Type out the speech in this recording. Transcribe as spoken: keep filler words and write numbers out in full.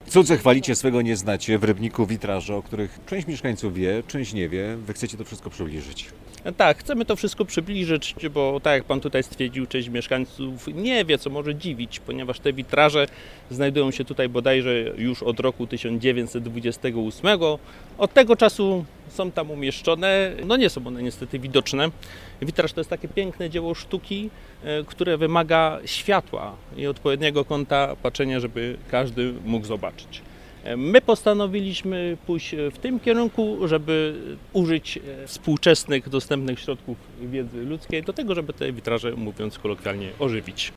Cudze chwalicie, swego nie znacie, w Rybniku witraże, o których część mieszkańców wie, część nie wie. Wy chcecie to wszystko przybliżyć. Tak, chcemy to wszystko przybliżyć, bo tak jak Pan tutaj stwierdził, część mieszkańców nie wie, co może dziwić, ponieważ te witraże znajdują się tutaj bodajże już od roku tysiąc dziewięćset dwudziestego ósmego. Od tego czasu są tam umieszczone, no nie są one niestety widoczne. Witraż to jest takie piękne dzieło sztuki, które wymaga światła i odpowiedniego kąta patrzenia, żeby każdy mógł zobaczyć. My postanowiliśmy pójść w tym kierunku, żeby użyć współczesnych, dostępnych środków wiedzy ludzkiej do tego, żeby te witraże, mówiąc kolokwialnie, ożywić.